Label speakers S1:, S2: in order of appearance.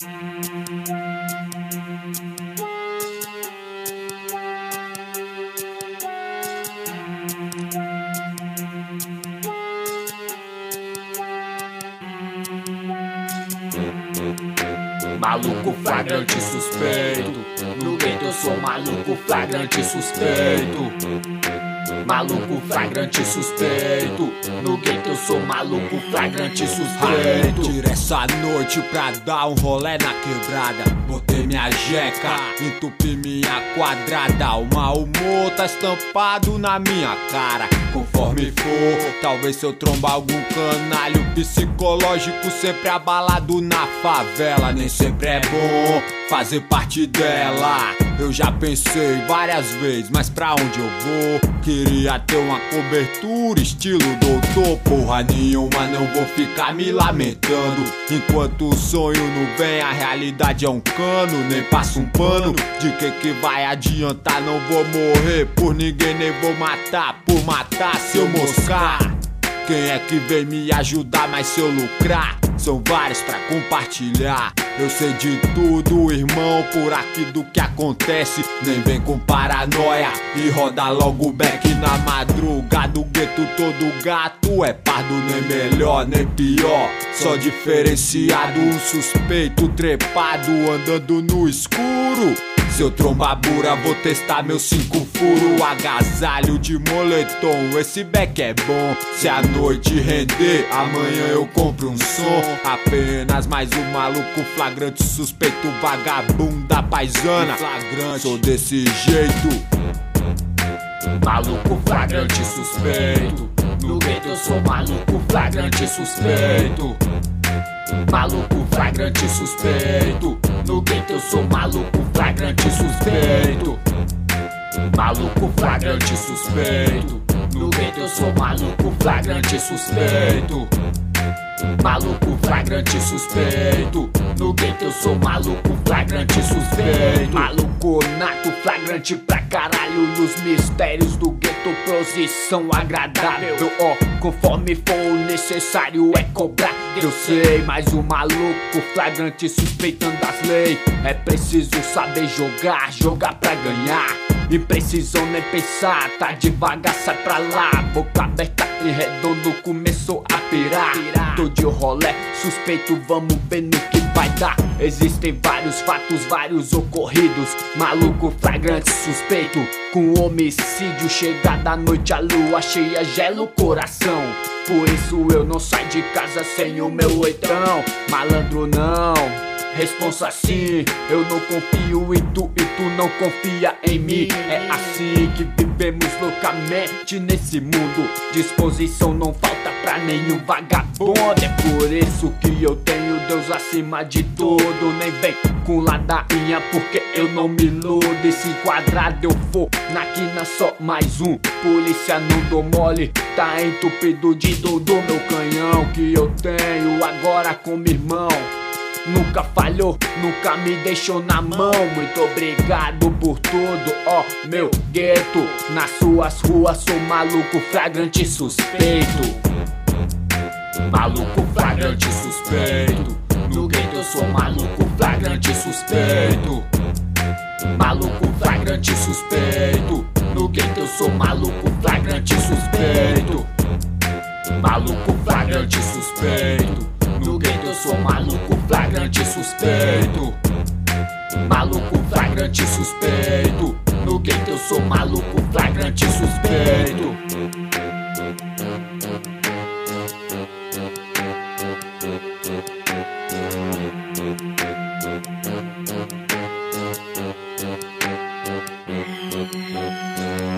S1: Maluco flagrante suspeito. No gueto eu sou maluco flagrante suspeito. Maluco flagrante suspeito. No gueto eu sou maluco flagrante suspeito.
S2: Tirei essa noite pra dar um rolê na quebrada. Botei minha jeca, entupi minha quadrada. O mau humor tá estampado na minha cara. Conforme for, talvez se eu trombar algum canalho psicológico sempre abalado na favela. Nem sempre é bom fazer parte dela. Eu já pensei várias vezes, mas pra onde eu vou? Queria ter uma cobertura estilo doutor. Porra nenhuma, não vou ficar me lamentando. Enquanto o sonho não vem, a realidade é um cano. Nem passa um pano, de que vai adiantar? Não vou morrer por ninguém, nem vou matar por matar. Se eu moscar, quem é que vem me ajudar? Mas se eu lucrar, são vários pra compartilhar. Eu sei de tudo, irmão, por aqui do que acontece. Nem vem com paranoia e roda logo o back na madrugada. O gueto todo gato é pardo, nem melhor nem pior, só diferenciado. Um suspeito trepado andando no escuro. Se eu trombar bura, vou testar meus 5 furos. Agasalho de moletom, esse beck é bom. Se a noite render, amanhã eu compro um som. Apenas mais um maluco flagrante suspeito, vagabunda paisana. Flagrante, sou desse jeito.
S1: Maluco flagrante suspeito. No gueto eu sou maluco flagrante suspeito. Maluco flagrante suspeito. No gueto eu sou maluco flagrante suspeito. Maluco flagrante suspeito. No gueto eu sou maluco flagrante suspeito. Maluco flagrante suspeito. No gueto eu sou maluco flagrante suspeito. Maluco nato flagrante pra caralho. Nos mistérios do gueto, posição agradável. Conforme for necessário é cobrar. Eu sei, mas o maluco flagrante suspeitando das leis. É preciso saber jogar, jogar pra ganhar. E precisam nem pensar, tá devagar, sai pra lá. Boca aberta e redondo começou a pirar. Tô de rolé, suspeito, vamos ver no que vai dar. Existem vários fatos, vários ocorridos. Maluco flagrante suspeito, com homicídio. Chegada à noite, a lua cheia gela o coração. Por isso eu não saio de casa sem o meu oitão. Malandro não, responsa sim. Eu não confio em tu e tu não confia em mim. É assim que vivemos loucamente nesse mundo. Disposição não falta pra nenhum vagabundo. É por isso que eu tenho Deus acima de tudo. Nem vem com ladainha porque eu não me iludo. E se enquadrado eu for na quina só mais um. Polícia não dou mole, tá entupido de do meu canhão que eu tenho agora como irmão. Nunca falhou, nunca me deixou na mão. Muito obrigado por tudo, ó meu gueto. Nas suas ruas sou maluco flagrante suspeito. Maluco flagrante suspeito. No gueto eu sou maluco flagrante suspeito. Maluco flagrante suspeito. No gueto eu sou maluco flagrante suspeito. Maluco flagrante suspeito. No gueto eu sou maluco flagrante suspeito. Maluco flagrante suspeito. No gueto eu sou maluco flagrante suspeito.